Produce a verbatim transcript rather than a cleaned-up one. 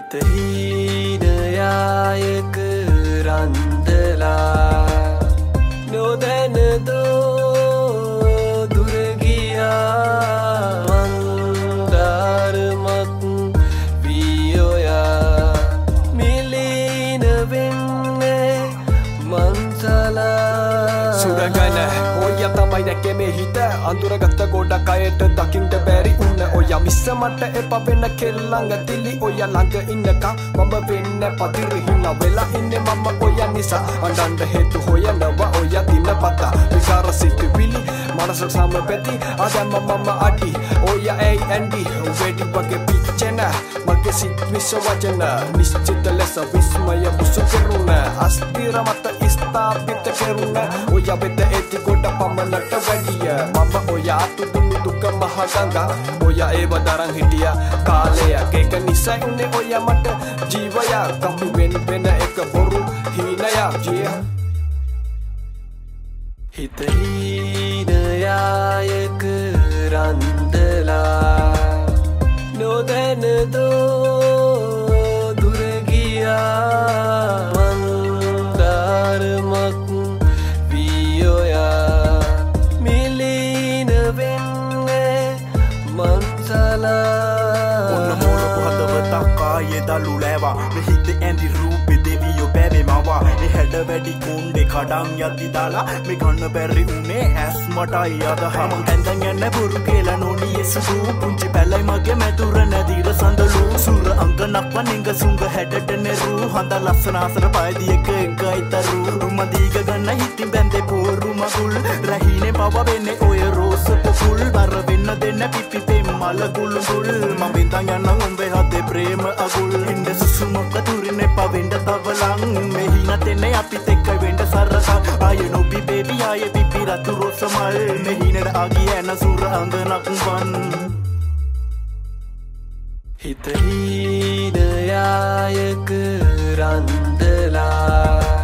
හිත හීනයායක රන්දලා නොදැන දෝ දුර ගියා අන්ධාරමත් වී ඔයා මිලින වෙන්නේ මන්සලා සුරගන ඔයා තමයි දැකේ මේ හිත අඳුරගත්ත ගොඩක් අයට දකින්න බැරි උන්න ඔයා මිස්ස මට එපා වෙන කෙල්ලංග තිලි ඔයා ළඟ ඉන්නකම් මම වෙන්නේ පතිරි හිනා වෙලා ඉන්නේ මම ඔයා නිසා අඬන්න හේතු හොයනවා ඔයා දිනපත විකාර සිතුවිලි මනස සමපැති අදම මම අඩි ඔයා ඒ ඇන්ඩි වෙඩි වගේ පිච්චෙන මගේ සිත් විස වචන නිශ්චිත ලෙස විස්මය බුසු කරුණ අස්තිර මත ස්ථාපිත කරුණ ඔයා වෙත ඇති කොට පමණට වැඩිය මම ඔයා තුදුණු දුක මහගංගා ඔයා ඒව දරන් හිටියා කාලයක් ඒක නිසා උනේ ඔයා මට ජීවයක් කපු වෙන වෙන එක බොරු හීනයක් ජී හිත හීනයායක රන්දලා නොදැන දෝ දුර ගියා අන්ධාරමත් වී ඔයා මිලින වෙන්නේ මන්සලා ඔන්න මොනපු හදවතක් ආයේ දලු ලෑවා මේ හිතේ ඇඳි රූපේ දෙවියෝ බැබෙමවා ඒ හැඩ වැඩි කුණ්ඩේ කඩන් යද්දි දාලා මේ ගන්න බැරි උනේ ඇස් මටයි අදහම ඇඳන් යන පුරු කියලා නොනිය සුදු පුංචි පැලයි මගේ මැදුර නැදිර සඳලු සුර අංගනක් වනින්ග සුංග හැඩට නෙරු හඳ ලස්සන ආසර පයදියක එකයි තරු මදීග ගන්න හිතින් බැඳේ පෝරු මගුල් රහිනේ පව වෙන්නේ ඔය රෝස පොකුල් බර වෙන්න දෙන්න පිපි පෙම් මල ගුල් ගුල් මම බින්දන් යන උඹේ හදේ ප්‍රේම අගුල් ඉන්න සුසුමක තුරිනේ පවෙන්න තවලන් මෙහි නැතෙන්නේ අපිත් එක්ක වෙන්න සරසක් ආයේ නොබි බේබි ආයේ පිපි රතු රෝස මල් මෙහි නේද ආගිය යන සුර අංගනක් වන් හිත හීනයායක රන්දලා